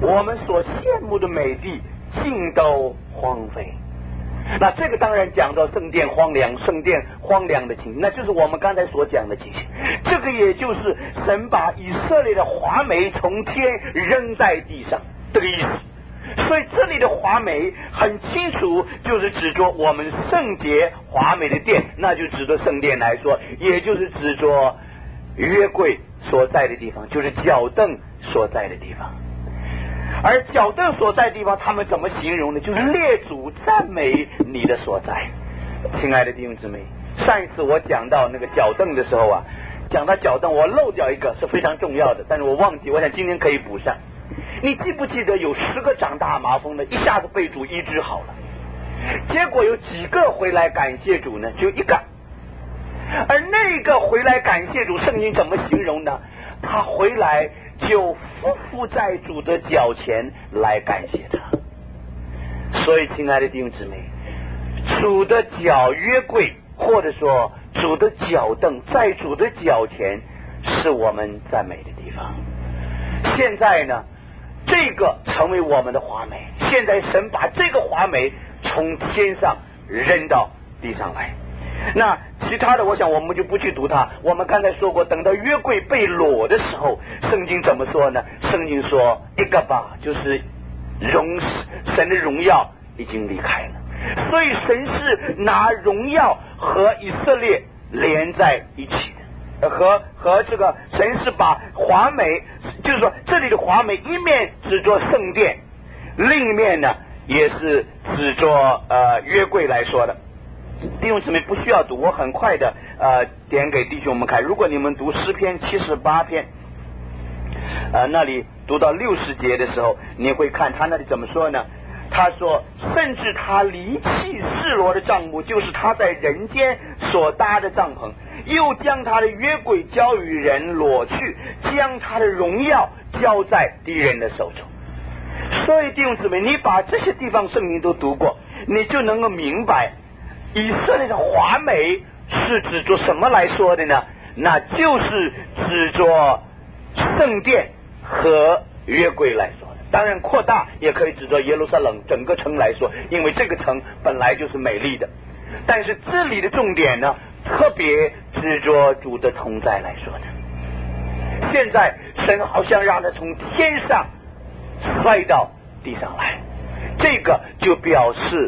我们所羡慕的美地尽都荒废。那这个当然讲到圣殿荒凉，圣殿荒凉的情形，那就是我们刚才所讲的情形。这个也就是神把以色列的华美从天扔在地上这个意思。所以这里的华美很清楚，就是指着我们圣洁华美的殿，那就指着圣殿来说，也就是指着约柜所在的地方，就是脚凳所在的地方。而脚凳所在的地方，他们怎么形容呢？就是列祖赞美你的所在。亲爱的弟兄姊妹，上一次我讲到那个脚凳的时候啊，讲到脚凳我漏掉一个是非常重要的，但是我忘记，我想今天可以补上。你记不记得有10个长大麻风的一下子被主医治好了，结果有几个回来感谢主呢？只有1个。而那个回来感谢主，圣经怎么形容呢？他回来就伏在主的脚前来感谢他。所以亲爱的弟兄姊妹，主的脚约柜，或者说主的脚凳，在主的脚前是我们赞美的地方。现在呢，这个成为我们的华美，现在神把这个华美从天上扔到地上来。那其他的我想我们就不去读它。我们刚才说过，等到约柜被裸的时候，圣经怎么说呢？圣经说一个吧，就是神的荣耀已经离开了。所以神是拿荣耀和以色列连在一起的，和这个神是把华美，就是说这里的华美一面指着圣殿，另一面呢也是指着约柜来说的。弟兄姊妹不需要读，我很快的点给弟兄们看。如果你们读诗篇78篇那里读到60节的时候，你会看他那里怎么说呢？他说甚至他离弃示罗的帐幕，就是他在人间所搭的帐篷，又将他的约柜交与人裸去，将他的荣耀交在敌人的手中。所以弟兄姊妹，你把这些地方圣经都读过，你就能够明白以色列的华美是指着什么来说的呢？那就是指着圣殿和约柜来说的。当然扩大也可以指着耶路撒冷整个城来说，因为这个城本来就是美丽的。但是这里的重点呢，特别指着主的同在来说的。现在神好像让他从天上摔到地上来，这个就表示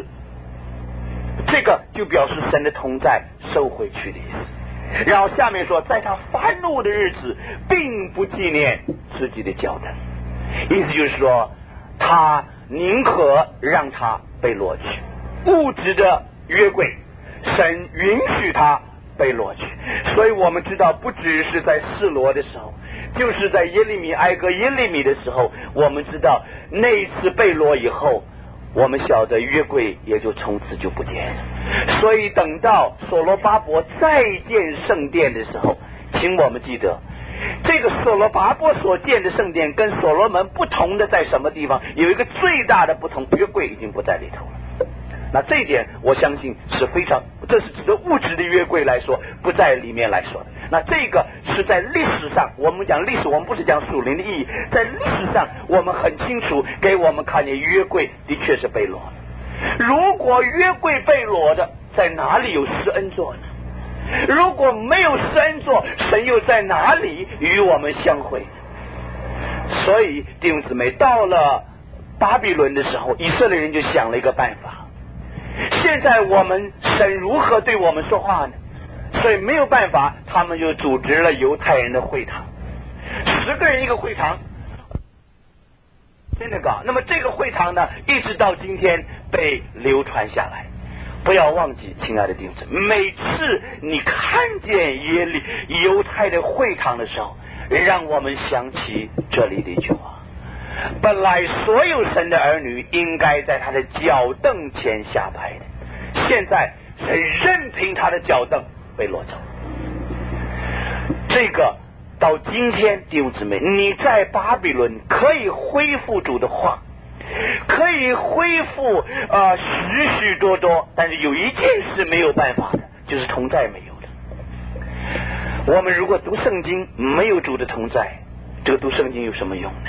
神的同在收回去的意思。然后下面说，在他发怒的日子并不纪念自己的教导，意思就是说他宁可让他被掳去。物质的约柜神允许他被掳去，所以我们知道不只是在示罗的时候，就是在耶利米挨个耶利米的时候，我们知道那一次被掳以后，我们晓得约柜也就从此就不见了。所以等到所罗巴伯再建圣殿的时候，请我们记得这个所罗巴伯所建的圣殿跟所罗门不同的在什么地方？有一个最大的不同，约柜已经不在里头了。那这一点我相信是非常，这是指的物质的约柜来说，不在里面来说的。那这个是在历史上，我们讲历史，我们不是讲属灵的意义，在历史上我们很清楚给我们看见约柜的确是被掳了。如果约柜被掳的，在哪里有施恩座呢？如果没有施恩座，神又在哪里与我们相会？所以弟兄姊妹，到了巴比伦的时候，以色列人就想了一个办法。现在我们神如何对我们说话呢？所以没有办法，他们就组织了犹太人的会堂，10个人一个会堂，真的搞。那么这个会堂呢，一直到今天被流传下来。不要忘记，亲爱的弟兄姊妹，每次你看见犹太的会堂的时候，让我们想起这里的一句话：本来所有神的儿女应该在他的脚凳前下拜的，现在神任凭他的脚凳被掳走。这个到今天，弟兄姊妹，你在巴比伦可以恢复主的话，可以恢复许许多多，但是有一件事没有办法的，就是同在没有了。我们如果读圣经没有主的同在，这个读圣经有什么用呢？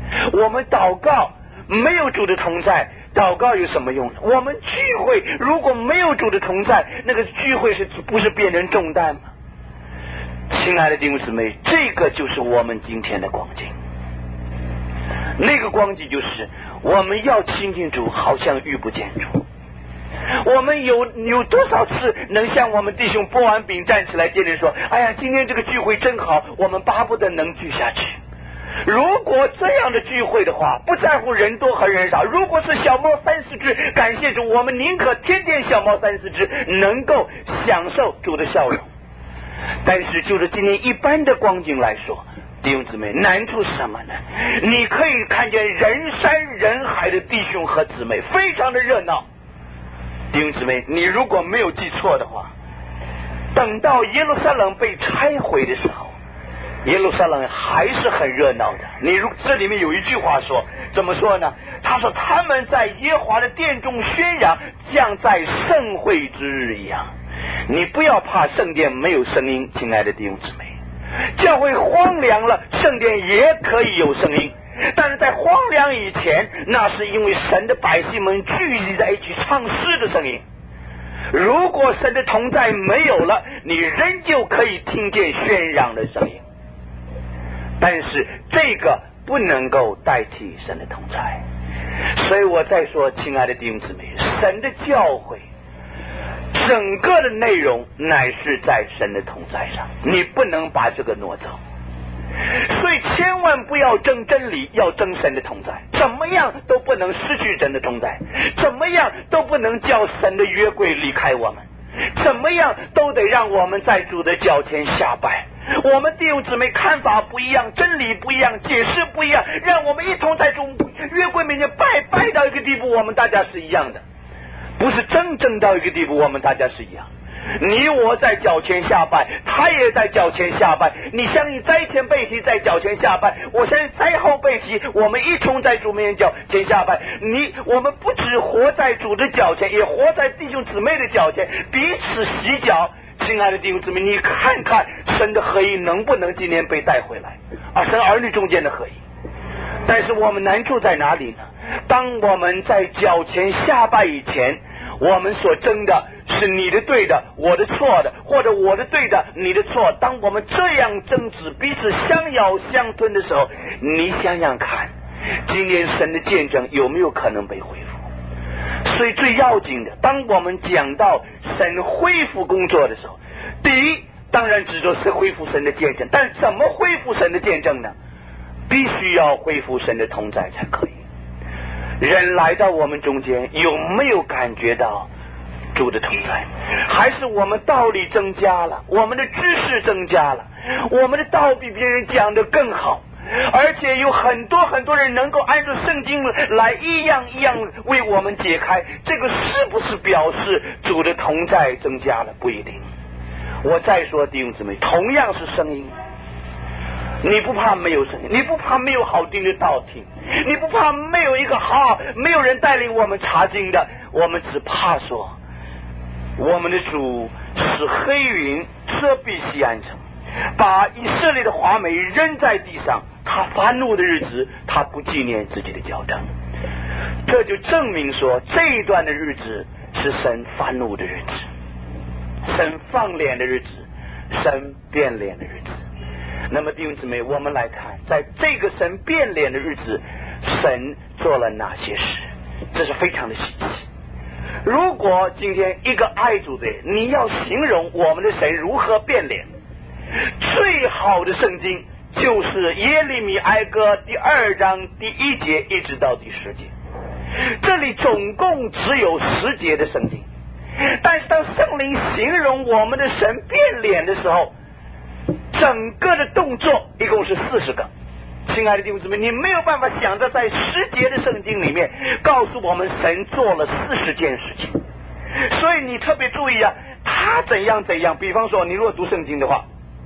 我们祷告没有主的同在，祷告有什么用呢？我们聚会如果没有主的同在，那个聚会不是变成重担吗？亲爱的弟兄姊妹，这个就是我们今天的光景。那个光景就是我们要亲近主，好像遇不见主。我们有多少次能像我们弟兄剥完饼站起来接着说，哎呀，今天这个聚会真好，我们巴不得能聚下去。如果这样的聚会的话，不在乎人多和人少，如果是小猫30只，感谢主，我们宁可天天小猫30只，能够享受主的笑容。但是就是今天一般的光景来说，弟兄姊妹，难处是什么呢？你可以看见人山人海的弟兄和姊妹，非常的热闹。弟兄姊妹，你如果没有记错的话，等到耶路撒冷被拆毁的时候，耶路撒冷还是很热闹的。这里面有一句话说，怎么说呢？他说他们在耶和华的殿中宣扬，像在盛会之日一样。你不要怕圣殿没有声音，亲爱的弟兄姊妹，教会荒凉了，圣殿也可以有声音。但是在荒凉以前，那是因为神的百姓们聚集在一起唱诗的声音。如果神的同在没有了，你仍旧可以听见喧嚷的声音，但是这个不能够代替神的同在。所以我再说，亲爱的弟兄姊妹，神的教会整个的内容乃是在神的同在上，你不能把这个挪走。所以千万不要争真理，要争神的同在，怎么样都不能失去神的同在，怎么样都不能叫神的约柜离开我们，怎么样都得让我们在主的脚前下拜。我们弟兄姊妹看法不一样，真理不一样，解释不一样，让我们一同在主约柜面前拜到一个地步，我们大家是一样的，不是争到一个地步，我们大家是一样。你我在脚前下拜，他也在脚前下拜。你相信灾前背提在脚前下拜，我相信灾后背提，我们一同在主面前脚前下拜。我们不只活在主的脚前，也活在弟兄姊妹的脚前，彼此洗脚。亲爱的弟兄姊妹，你看看神的合一能不能今天被带回来，神儿女中间的合一。但是我们难处在哪里呢？当我们在脚前下拜以前，我们所争的是你的对的，我的错的，或者我的对的，你的错。当我们这样争执，彼此相咬相吞的时候，你想想看，今天神的见证有没有可能被恢复？所以最要紧的，当我们讲到神恢复工作的时候，第一当然指着是恢复神的见证，但怎么恢复神的见证呢？必须要恢复神的同在才可以。人来到我们中间，有没有感觉到主的同在？还是我们道理增加了，我们的知识增加了，我们的道比别人讲得更好，而且有很多人能够按照圣经来一样一样为我们解开，这个是不是表示主的同在增加了？不一定。我再说弟兄姊妹，同样是声音，你不怕没有声音，你不怕没有好听的道听，你不怕没有一个没有人带领我们查经的，我们只怕说我们的主使黑云遮蔽西安城，把以色列的华美扔在地上，他发怒的日子他不纪念自己的脚程。这就证明说这一段的日子是神发怒的日子，神放脸的日子，神变脸的日子。那么弟兄姊妹，我们来看在这个神变脸的日子，神做了哪些事，这是非常的稀奇。如果今天一个爱主的人，你要形容我们的神如何变脸，最好的圣经就是耶利米哀歌第2章第1节一直到第10节，这里总共只有10节的圣经，但是当圣灵形容我们的神变脸的时候，整个的动作一共是40个。亲爱的弟兄姊妹，你没有办法想着在10节的圣经里面告诉我们神做了40件事情，所以你特别注意啊，他怎样。比方说你如果读圣经的话，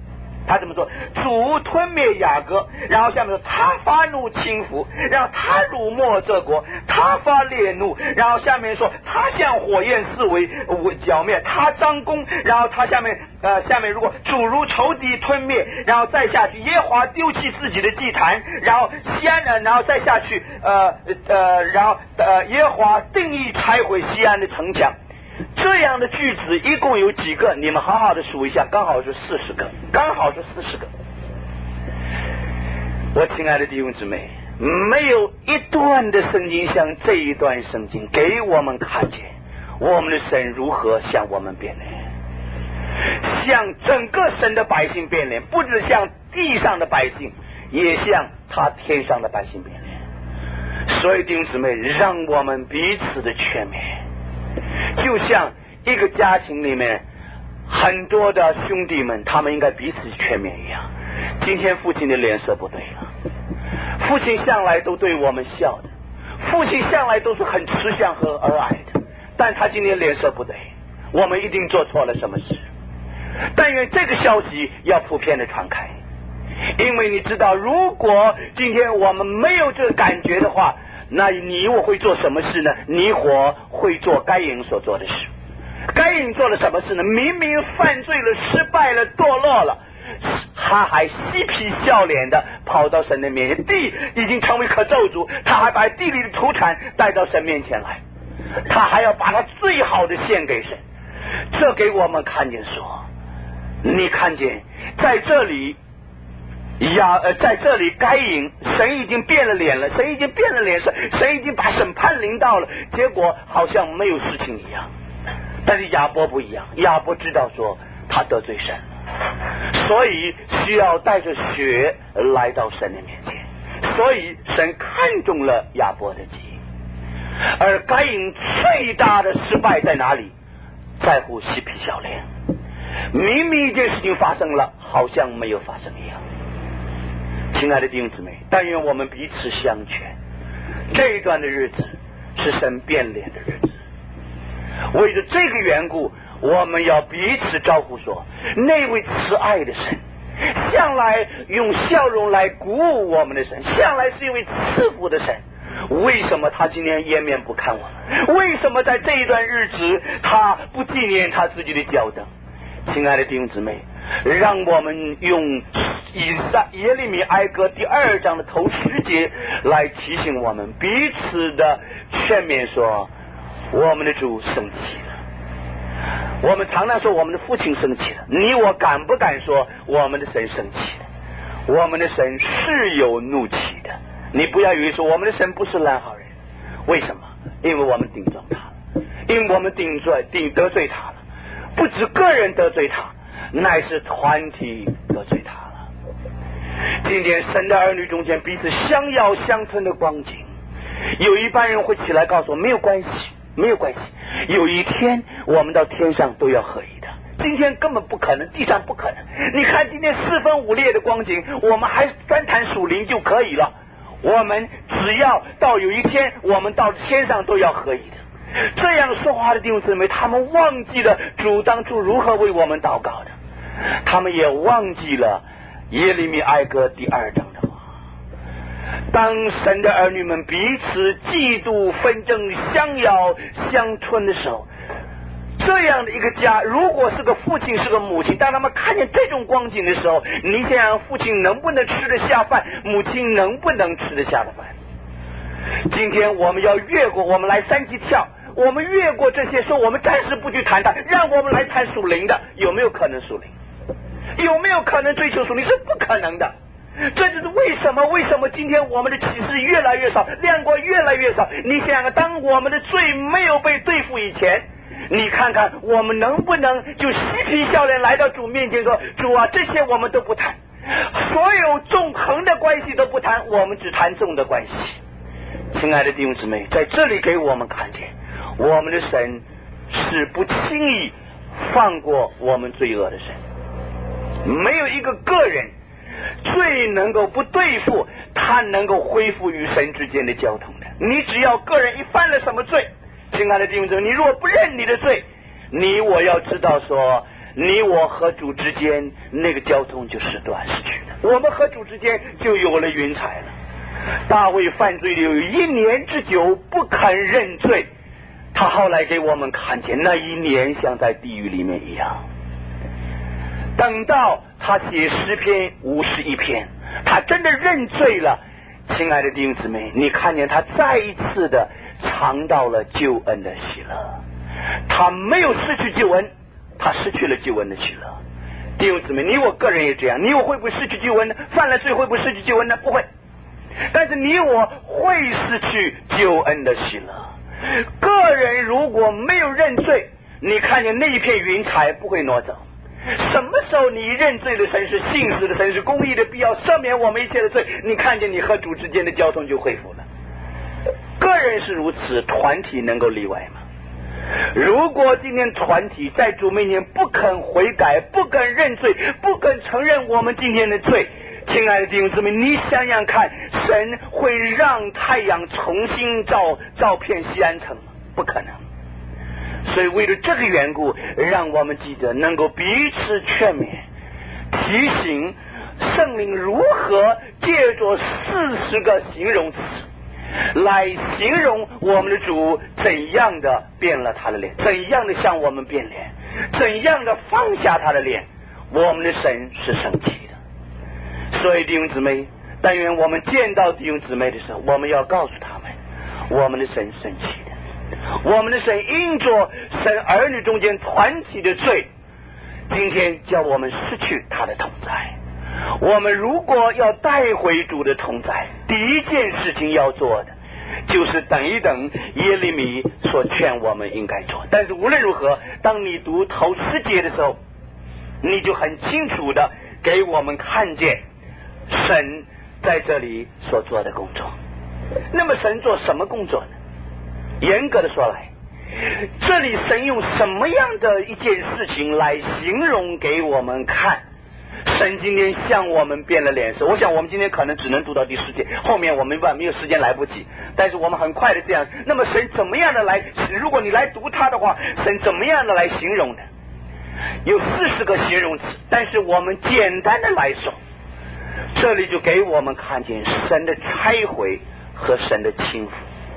他怎么说？主吞灭雅各，然后下面说他发怒倾覆，然后他辱没这国，他发烈怒，然后下面说他像火焰四围剿灭，他张弓，然后他下面如果主如仇敌吞灭，然后再下去耶和华丢弃自己的祭坛，然后西安然后再下去然后耶和华定义拆毁西安的城墙。这样的句子一共有几个？你们好好的数一下，刚好是40个，刚好是40个。我亲爱的弟兄姊妹，没有一段的圣经像这一段圣经给我们看见我们的神如何向我们变脸，向整个神的百姓变脸，不只向地上的百姓，也向他天上的百姓变脸。所以弟兄姊妹，让我们彼此的劝勉，就像一个家庭里面很多的兄弟们，他们应该彼此劝勉一样。今天父亲的脸色不对了，父亲向来都对我们笑的，父亲向来都是很慈祥和和蔼的，但他今天脸色不对，我们一定做错了什么事。但愿这个消息要普遍的传开，因为你知道，如果今天我们没有这个感觉的话，那你我会做什么事呢？你我会做该隐所做的事。该隐做了什么事呢？明明犯罪了，失败了，堕落了，他还嬉皮笑脸的跑到神的面前，地已经成为可咒诅，他还把地里的土产带到神面前来，他还要把他最好的献给神。这给我们看见说，你看见在这里在这里该隐神已经变了脸了，神已经变了脸色，神已经把审判临到了，结果好像没有事情一样。但是亚伯不一样，亚伯知道说他得罪神，所以需要带着血来到神的面前，所以神看中了亚伯的基因。而该隐最大的失败在哪里？在乎嬉皮笑脸，明明一件事情发生了，好像没有发生一样。亲爱的弟兄姊妹，但愿我们彼此相劝，这一段的日子是神变脸的日子。为着这个缘故，我们要彼此招呼说，那位慈爱的神，向来用笑容来鼓舞我们的神，向来是一位赐福的神，为什么他今天颜面不看我们？为什么在这一段日子他不纪念他自己的脚凳？亲爱的弟兄姊妹，让我们用耶利米哀歌第2章的头10节来提醒我们，彼此的劝勉说，我们的主生气了。我们常常说我们的父亲生气了，你我敢不敢说我们的神生气了？我们的神是有怒气的。你不要以为说我们的神不是烂好人，为什么？因为我们顶撞他了，因为我们得罪他了，不止个人得罪他，乃是团体得罪他了。今天神的儿女中间彼此相咬相吞的光景，有一般人会起来告诉我没有关系，没有关系，有一天我们到天上都要合一的，今天根本不可能，地上不可能。你看今天4分5裂的光景，我们还专谈属灵就可以了，我们只要到有一天我们到天上都要合一的。这样说话的弟兄姊妹，他们忘记了主当初如何为我们祷告的，他们也忘记了耶利米哀歌第2章的话。当神的儿女们彼此嫉妒纷争相咬相吞的时候，这样的一个家，如果是个父亲是个母亲，当他们看见这种光景的时候，你想想父亲能不能吃得下饭，母亲能不能吃得下的饭？今天我们要越过，我们来3级跳，我们越过这些，说我们暂时不去谈它，让我们来谈属灵的，有没有可能属灵？有没有可能追求属灵？是不可能的。这就是为什么今天我们的启示越来越少，亮光越来越少。你想想，当我们的罪没有被对付以前，你看看我们能不能就嬉皮笑脸来到主面前说，主啊，这些我们都不谈，所有纵横的关系都不谈，我们只谈纵的关系。亲爱的弟兄姊妹，在这里给我们看见，我们的神是不轻易放过我们罪恶的神。没有一个个人最能够不对付他能够恢复与神之间的交通的。你只要个人一犯了什么罪，亲爱的弟兄姊妹，你如果不认你的罪，我要知道说你我和主之间那个交通就失断失去了，我们和主之间就有了云彩了。大卫犯罪了有1年之久不肯认罪，他后来给我们看见那1年像在地狱里面一样。等到他写诗篇51篇，他真的认罪了，亲爱的弟兄姊妹，你看见他再一次的尝到了救恩的喜乐。他没有失去救恩，他失去了救恩的喜乐。弟兄姊妹，你我个人也这样，你我会不会失去救恩呢？犯了罪会不会失去救恩呢？不会。但是你我会失去救恩的喜乐。个人如果没有认罪，你看见那一片云彩不会挪走。什么时候你认罪的神是信实的神，是公义的，必要赦免我们一切的罪，你看见你和主之间的交通就恢复了。个人是如此，团体能够例外吗？如果今天团体在主面前不肯悔改，不肯认罪，不肯承认我们今天的罪，亲爱的弟兄姊妹，你想想看，神会让太阳重新照遍西安城吗？不可能。所以为了这个缘故，让我们记得能够彼此劝勉，提醒圣灵如何借着40个形容词来形容我们的主怎样的变了他的脸，怎样的向我们变脸，怎样的放下他的脸。我们的神是生气的。所以弟兄姊妹，但愿我们见到弟兄姊妹的时候，我们要告诉他们，我们的神生气的，我们的神因着神儿女中间团体的罪，今天叫我们失去他的同在。我们如果要带回主的同在，第一件事情要做的就是等一等耶利米所劝我们应该做。但是无论如何，当你读头10节的时候，你就很清楚的给我们看见神在这里所做的工作。那么神做什么工作呢？严格的说来，这里神用什么样的一件事情来形容给我们看神今天向我们变了脸色？我想我们今天可能只能读到第10节，后面我们没有时间来不及，但是我们很快的这样。那么神怎么样的来，如果你来读它的话，神怎么样的来形容呢？有40个形容词，但是我们简单的来说，这里就给我们看见神的拆毁和神的倾覆。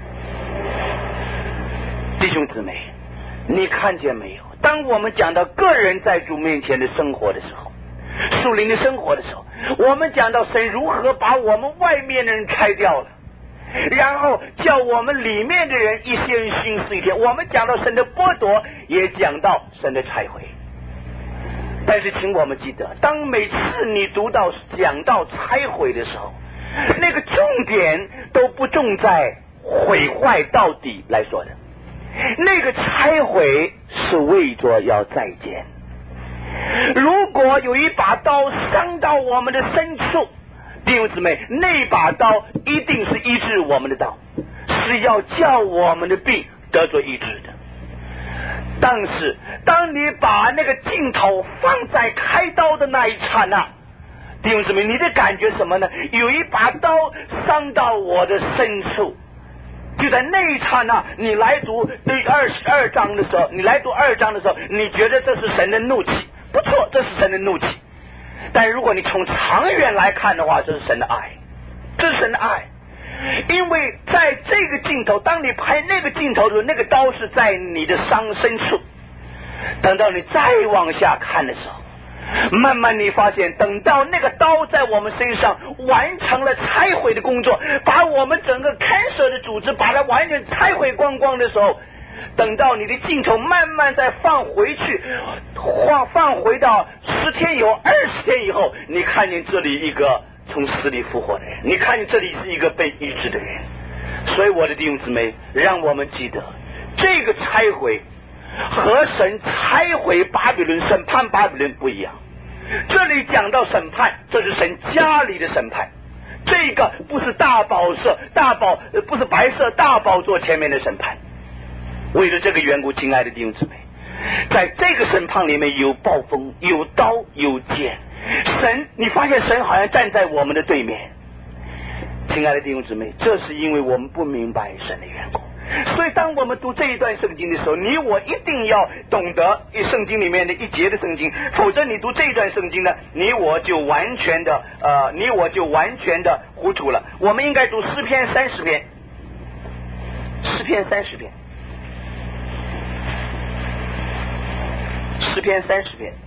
弟兄姊妹，你看见没有？当我们讲到个人在主面前的生活的时候，属灵的生活的时候，我们讲到神如何把我们外面的人拆掉了，然后叫我们里面的人一天心思一天。我们讲到神的剥夺，也讲到神的拆毁。但是请我们记得，当每次你讲到拆毁的时候，那个重点都不重在毁坏到底来说的，那个拆毁是为着要再见。如果有一把刀伤到我们的深处，弟兄姊妹，那把刀一定是医治我们的刀，是要叫我们的病得着医治的。但是当你把那个镜头放在开刀的那一刹那，弟兄姊妹，你的感觉什么呢？有一把刀伤到我的深处，就在那一刹那，你来读第22章的时候，你来读2章的时候，你觉得这是神的怒气，不错，这是神的怒气。但如果你从长远来看的话，这是神的爱，这是神的爱。因为在这个镜头，当你拍那个镜头的时候，那个刀是在你的伤深处。等到你再往下看的时候，慢慢你发现，等到那个刀在我们身上完成了拆毁的工作，把我们整个 cancer 的组织把它完全拆毁光光的时候，等到你的镜头慢慢再放回去，放回到10天以后、20天以后，你看见这里一个从死里复活的人，你看见这里是一个被医治的人。所以我的弟兄姊妹，让我们记得这个拆毁和神拆毁巴比伦、审判巴比伦不一样。这里讲到审判，这是神家里的审判，这个不是不是白色大宝座前面的审判。为了这个缘故，亲爱的弟兄姊妹，在这个审判里面有暴风、有刀、有剑。神，你发现神好像站在我们的对面。亲爱的弟兄姊妹，这是因为我们不明白神的缘故。 所以当我们读这一段圣经的时候，你我一定要懂得圣经里面的一节的圣经，否则你读这一段圣经呢，你我就完全的糊涂了。我们应该读诗篇30篇，诗篇30篇，诗篇30篇。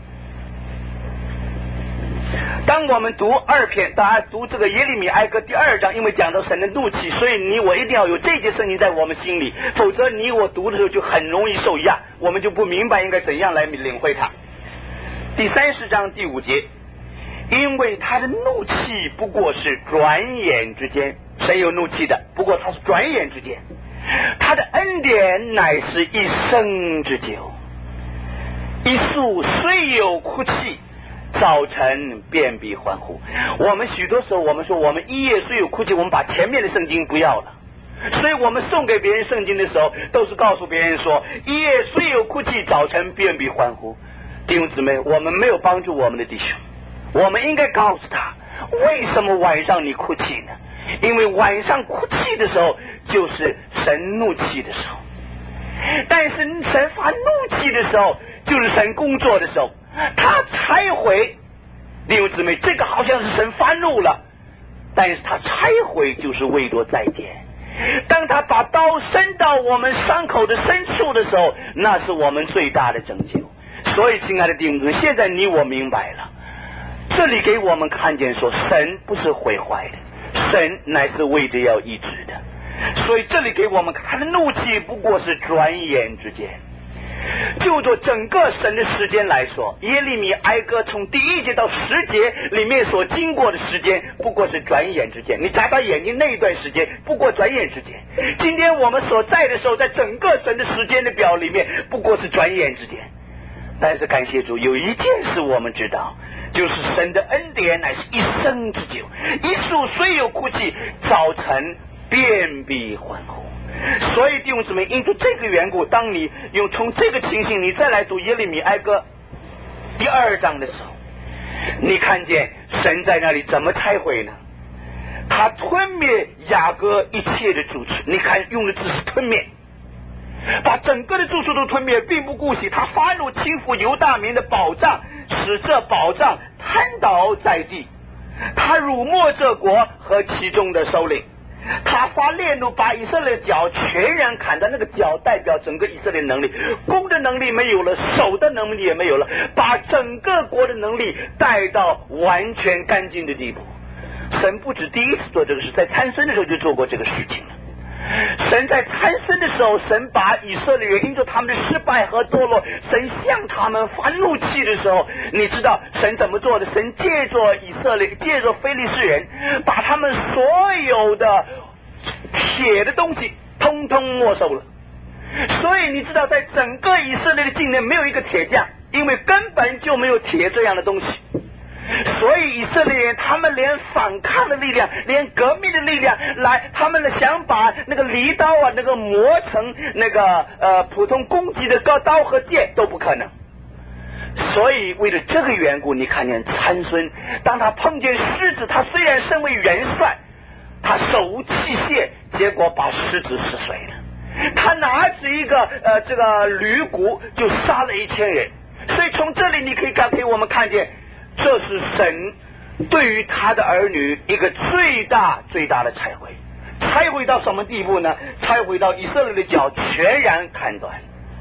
当我们读2篇，大家读这个耶利米哀歌第2章，因为讲到神的怒气，所以你我一定要有这节圣经在我们心里，否则你我读的时候就很容易受压，我们就不明白应该怎样来领会它。第30章第5节，因为他的怒气不过是转眼之间，神有怒气的，不过他是转眼之间，他的恩典乃是一生之久，一宿虽有哭泣，早晨便必欢呼。我们许多时候我们说我们一夜虽有哭泣，我们把前面的圣经不要了，所以我们送给别人圣经的时候都是告诉别人说一夜虽有哭泣，早晨便必欢呼。弟兄姊妹，我们没有帮助我们的弟兄，我们应该告诉他为什么晚上你哭泣呢？因为晚上哭泣的时候就是神怒气的时候，但是神发怒气的时候就是神工作的时候，他拆毁。弟兄姊妹，这个好像是神发怒了，但是他拆毁就是为多再见。当他把刀伸到我们伤口的深处的时候，那是我们最大的拯救。所以亲爱的弟兄姊妹，现在你我明白了，这里给我们看见说神不是毁坏的，神乃是为着要医治的。所以这里给我们看，他的怒气不过是转眼之间。就做整个神的时间来说，耶利米哀歌从第1节到10节里面所经过的时间不过是转眼之间，你眨眨眼睛那一段时间不过转眼之间。今天我们所在的时候，在整个神的时间的表里面不过是转眼之间。但是感谢主，有一件事我们知道，就是神的恩典乃是一生之久，一宿虽有哭泣，早晨便必欢呼。所以弟兄姊妹，因着这个缘故，当你用从这个情形你再来读耶利米哀歌第2章的时候，你看见神在那里怎么拆毁呢？他吞灭雅各一切的住处，你看用的字是吞灭，把整个的住处都吞灭，并不顾惜。他发怒倾覆犹大民的保障，使这保障瘫倒在地。他辱没这国和其中的首领，他发烈怒，把以色列脚全然砍断。那个脚代表整个以色列能力，弓的能力没有了，手的能力也没有了，把整个国的能力带到完全干净的地步。神不止第一次做这个事，在参孙的时候就做过这个事情了。神在参孙的时候，神把以色列人因着他们的失败和堕落，神向他们发怒气的时候，你知道神怎么做的？神借着以色列，借着非利士人，把他们所有的铁的东西通通没收了。所以你知道，在整个以色列的境内没有一个铁匠，因为根本就没有铁这样的东西。所以以色列人他们连反抗的力量，连革命的力量来，他们想把那个犁刀啊，那个磨成那个普通攻击的刀和剑都不可能。所以为了这个缘故，你看见参孙，当他碰见狮子，他虽然身为元帅，他手无器械，结果把狮子撕碎了。他拿着一个这个驴骨就杀了1000人。所以从这里你可以给我们看见，这是神对于他的儿女一个最大的拆毁。拆毁到什么地步呢？拆毁到以色列的脚全然砍断，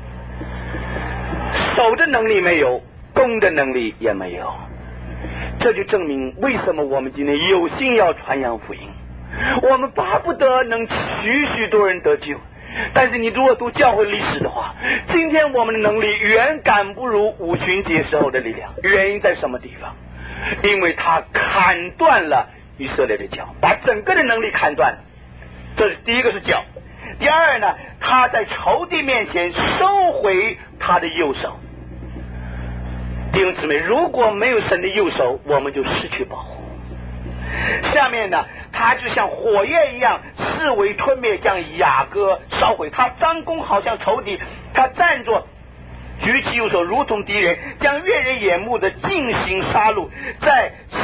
手的能力没有，弓的能力也没有。这就证明为什么我们今天有心要传扬福音，我们巴不得能许多人得救。但是你如果读教会历史的话，今天我们的能力远赶不如五旬节时候的力量。原因在什么地方？因为他砍断了以色列的脚，把整个的能力砍断。这是第一个是脚。第二呢，他在仇敌面前收回他的右手。弟兄姊妹，如果没有神的右手，我们就失去保护。下面呢，他就像火焰一样四围吞灭，将雅各烧毁。他张弓好像仇敌，他站着举起右手如同敌人，将悦人眼目的进行杀戮。在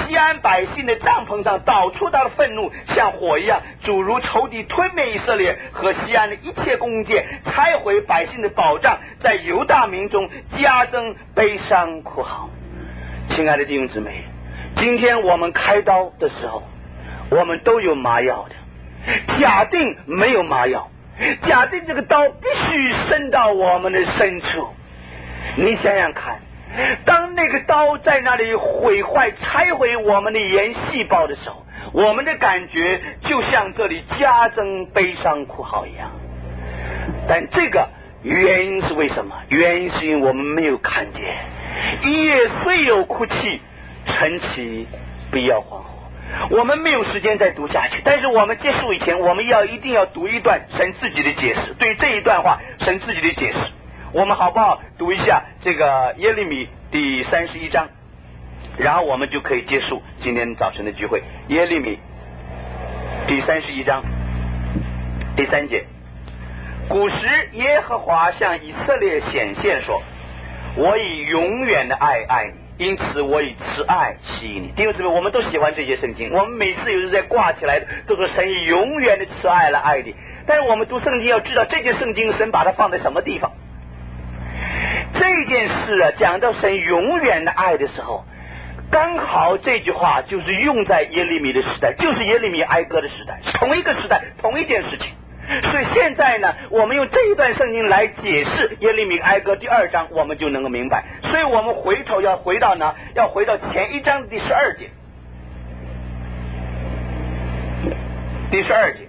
西安百姓的帐篷上导出他的愤怒，像火一样，主如仇敌吞灭以色列和西安的一切弓箭，拆毁百姓的保障，在犹大民中加增悲伤哭嚎。亲爱的弟兄姊妹，今天我们开刀的时候，我们都有麻药的。假定没有麻药，假定这个刀必须伸到我们的深处，你想想看，当那个刀在那里毁坏拆毁我们的炎细胞的时候，我们的感觉就像这里加增悲伤哭嚎一样。但这个原因是为什么？原因是因为我们没有看见。一夜虽有哭泣，晨起必要欢呼。我们没有时间再读下去，但是我们结束以前，我们一定要读一段神自己的解释，对这一段话神自己的解释。我们好不好读一下这个耶利米第31章，然后我们就可以结束今天早晨的聚会。耶利米第31章第3节，古时耶和华向以色列显现说，我以永远的爱爱你，因此我以慈爱吸引你。弟兄姊妹，我们都喜欢这些圣经，我们每次有时在挂起来的都说神以永远的慈爱来爱你。但是我们读圣经要知道，这件圣经神把它放在什么地方。这件事啊，讲到神永远的爱的时候，刚好这句话就是用在耶利米的时代，就是耶利米哀歌的时代，同一个时代，同一件事情。所以现在呢，我们用这一段圣经来解释耶利米哀歌第2章，我们就能够明白。所以我们回头要回到呢，要回到前1章第12节，第12节。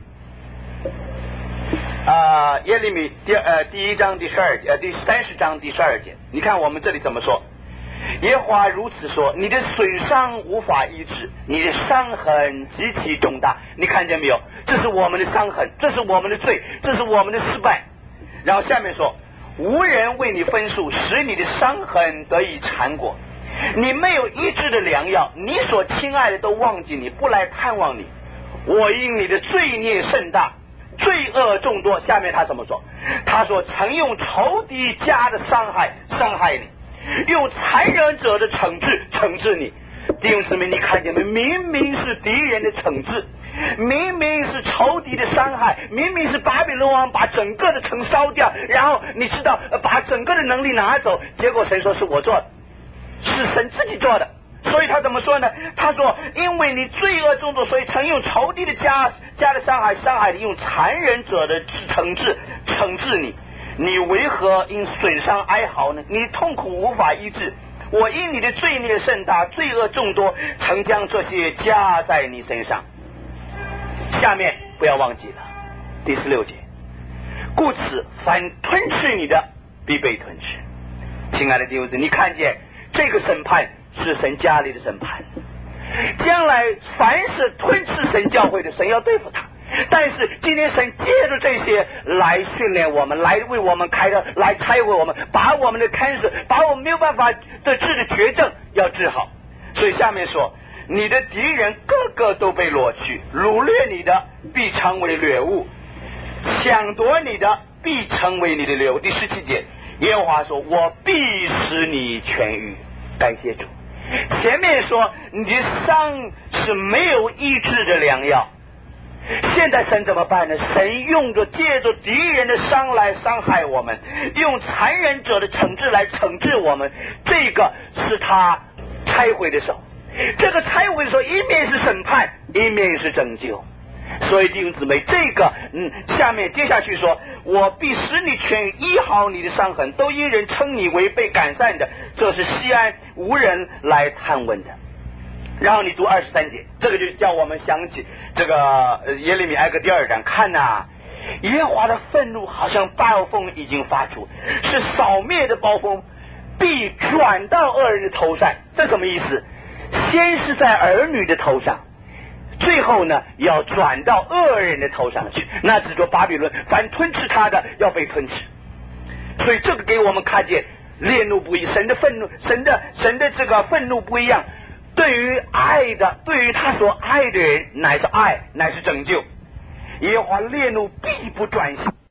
耶利米第1章第12节，第30章第12节，你看我们这里怎么说？耶和华如此说，你的损伤无法医治，你的伤痕极其重大。你看见没有？这是我们的伤痕，这是我们的罪，这是我们的失败。然后下面说，无人为你分数，使你的伤痕得以缠裹。你没有医治的良药，你所亲爱的都忘记你，不来探望你。我因你的罪孽甚大，罪恶众多。下面他怎么说？他说，曾用仇敌家的伤害你，用残忍者的惩治你。弟兄姊妹，你看见没？明明是敌人的惩治，明明是仇敌的伤害，明明是巴比伦王把整个的城烧掉，然后你知道把整个的能力拿走，结果谁说是我做的？是神自己做的。所以他怎么说呢？他说，因为你罪恶众多，所以曾用仇敌的家的伤害你，用残忍者的惩治你。你为何因损伤哀嚎呢？你痛苦无法医治。我因你的罪孽甚大，罪恶众多，曾将这些加在你身上。下面不要忘记了第16节，故此凡吞吃你的必被吞吃。亲爱的弟兄姊妹，你看见这个审判是神家里的审判，将来凡是吞吃神教会的，神要对付他。但是今天神借着这些来训练我们，来为我们开的，来拆毁我们，把我们的cancer，把我们没有办法的治的绝症要治好。所以下面说，你的敌人个个都被掳去，掳掠你的必成为掠物，抢夺你的必成为你的掠物。第17节，耶和华说，我必使你痊愈。感谢主。前面说你的伤是没有医治的良药，现在神怎么办呢？神借着敌人的伤来伤害我们，用残忍者的惩治来惩治我们。这个是他拆毁的手，这个拆毁的手一面是审判，一面是拯救。所以弟兄姊妹，这个下面接下去说，我必使你痊愈，医好你的伤痕，都因人称你为被赶散的，这是西安无人来探问的。然后你读23节，这个就叫我们想起这个耶利米哀歌第2章。看哪，耶和华的愤怒好像暴风已经发出，是扫灭的暴风，必转到恶人的头上。这什么意思？先是在儿女的头上，最后呢要转到恶人的头上去。那只说巴比伦凡吞吃他的要被吞吃。所以这个给我们看见烈怒不一，神的愤怒，神的这个愤怒不一样。对于爱的，对于他所爱的人，乃是爱，乃是拯救。耶和华烈怒必不转向。